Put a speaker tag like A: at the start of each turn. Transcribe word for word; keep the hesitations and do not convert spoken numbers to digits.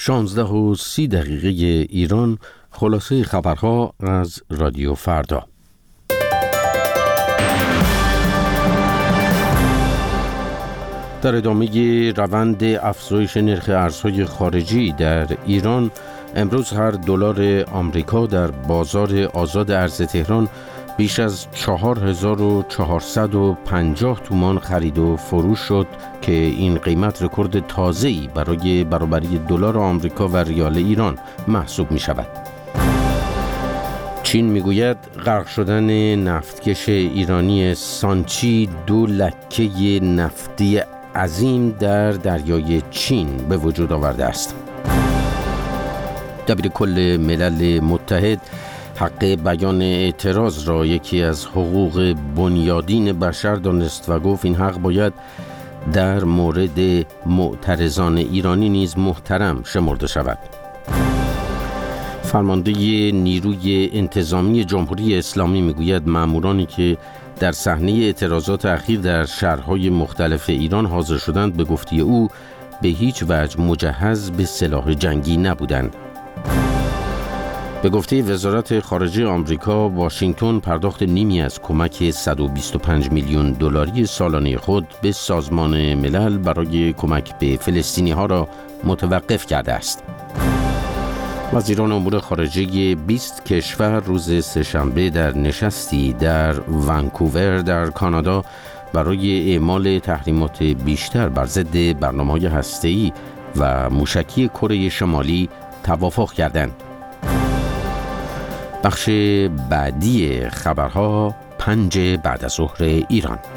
A: شانزده و سی دقیقه ایران. خلاصه خبرها از رادیو فردا. در ادامه روند افزایش نرخ ارزهای خارجی در ایران، امروز هر دلار آمریکا در بازار آزاد ارز تهران بیش از چهار هزار و چهارصد و پنجاه تومان خرید و فروش شد که این قیمت رکورد تازه‌ای برای برابری دلار آمریکا و ریال ایران محسوب می شود. چین میگوید غرق شدن نفتکش ایرانی سانچی دو لکه نفتی عظیم در دریای چین به وجود آورده است. دبیر کل ملل متحد حق بیان اعتراض را یکی از حقوق بنیادین بشر دانست و گفت این حق باید در مورد معترضان ایرانی نیز محترم شمرده شود. فرمانده نیروی انتظامی جمهوری اسلامی میگوید مامورانی که در صحنه اعتراضات اخیر در شهرهای مختلف ایران حاضر شدند به گفته او به هیچ وجه مجهز به سلاح جنگی نبودند. به گفته وزارت خارجه آمریکا، واشنگتن پرداخت نیمی از کمک صد و بیست و پنج میلیون دلاری سالانه خود به سازمان ملل برای کمک به فلسطینی ها را متوقف کرده است. وزیران امور خارجه بیست کشور روز سه‌شنبه در نشستی در ونکوور در کانادا برای اعمال تحریمات بیشتر بر ضد برنامه‌های هسته‌ای و موشکی کره شمالی توافق کردند. بخش بعدی خبرها پنج بعد از ظهر ایران.